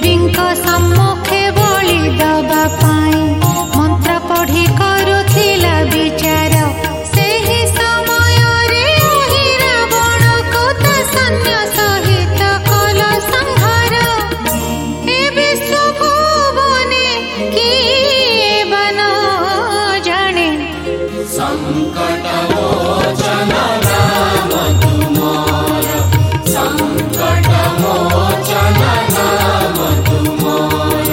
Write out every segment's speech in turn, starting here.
सम्मुखे बलि दबा पाई मंत्र पढ़ी करुथिला विचार सेही समय रे ओहि रावण को ता सैन्य सहित कल संहार ए विश्व भुवने किए बन जाने संकट मोचन नाम तुमार संकट मोचन नाम तुमार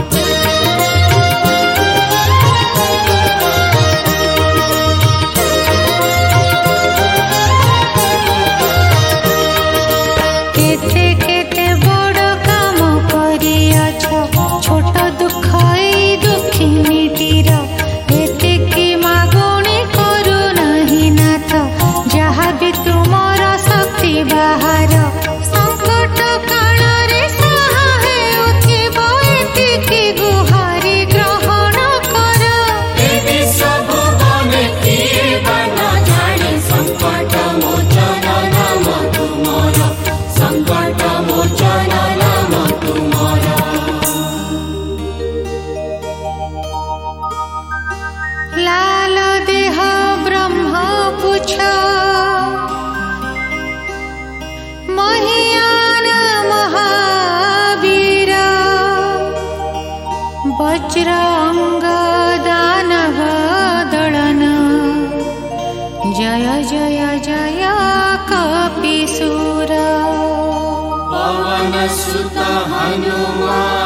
केते केते बड़ काम करियाछ छोट दुख ई दुखिनीटीर एते कि मागुणी करू नहीं नाथ जहा भी तुमर शक्ति बाहर संकट काल रे साहा हेउथिब एतिकी गुहारी ग्रहण कर ए विश्व भुवने किए बन जाने संकट मोचन नाम तुमार संकट मोचन नाम तुमार लाल देह ब्रह्म पुछ महियान महावीर वज्र अंग दानव दलन जय जय जय कपिसूर पवन सुत हनुमान